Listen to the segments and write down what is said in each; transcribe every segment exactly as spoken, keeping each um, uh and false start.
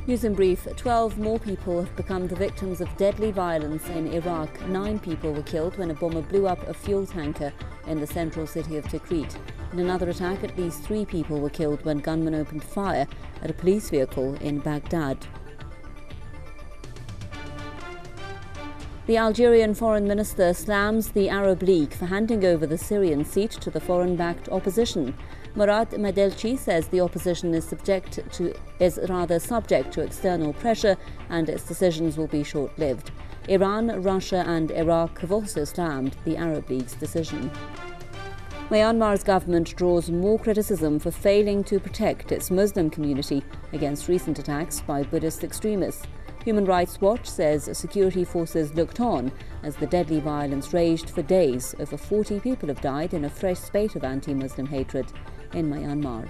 News in brief. twelve more people have become the victims of deadly violence in Iraq. Nine people were killed when a bomber blew up a fuel tanker in the central city of Tikrit. In another attack, at least three people were killed when gunmen opened fire at a police vehicle in Baghdad. The Algerian foreign minister slams the Arab League for handing over the Syrian seat to the foreign-backed opposition. Murad Medelchi says the opposition is subject to is rather subject to external pressure and its decisions will be short-lived. Iran, Russia and Iraq have also slammed the Arab League's decision. Myanmar's government draws more criticism for failing to protect its Muslim community against recent attacks by Buddhist extremists. Human Rights Watch says security forces looked on as the deadly violence raged for days. Over forty people have died in a fresh spate of anti-Muslim hatred in Myanmar.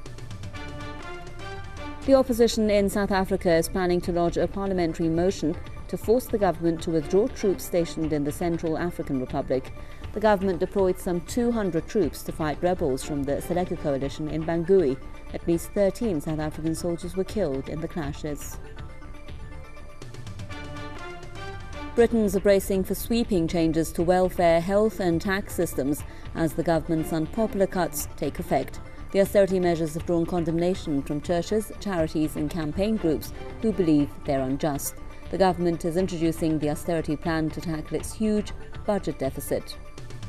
The opposition in South Africa is planning to lodge a parliamentary motion to force the government to withdraw troops stationed in the Central African Republic. The government deployed some two hundred troops to fight rebels from the Seleka coalition in Bangui. At least thirteen South African soldiers were killed in the clashes. Britons are bracing for sweeping changes to welfare, health and tax systems as the government's unpopular cuts take effect. The austerity measures have drawn condemnation from churches, charities and campaign groups who believe they're unjust. The government is introducing the austerity plan to tackle its huge budget deficit.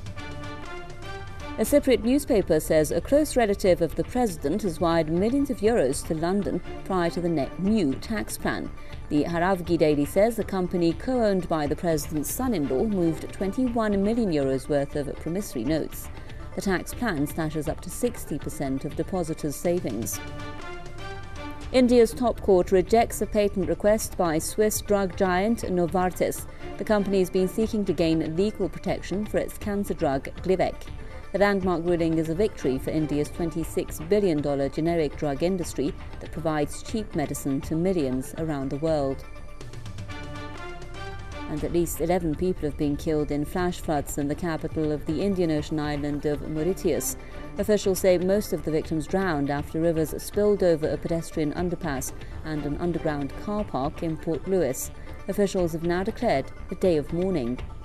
A Cypriot newspaper says a close relative of the president has wired millions of euros to London prior to the net new tax plan. The Haravgi Daily says a company co-owned by the president's son-in-law moved twenty-one million euros worth of promissory notes. The tax plan slashes up to sixty percent of depositors' savings. India's top court rejects a patent request by Swiss drug giant Novartis. The company has been seeking to gain legal protection for its cancer drug Glivec. The landmark ruling is a victory for India's twenty-six billion dollars generic drug industry that provides cheap medicine to millions around the world. And at least eleven people have been killed in flash floods in the capital of the Indian Ocean island of Mauritius. Officials say most of the victims drowned after rivers spilled over a pedestrian underpass and an underground car park in Port Louis. Officials have now declared a day of mourning.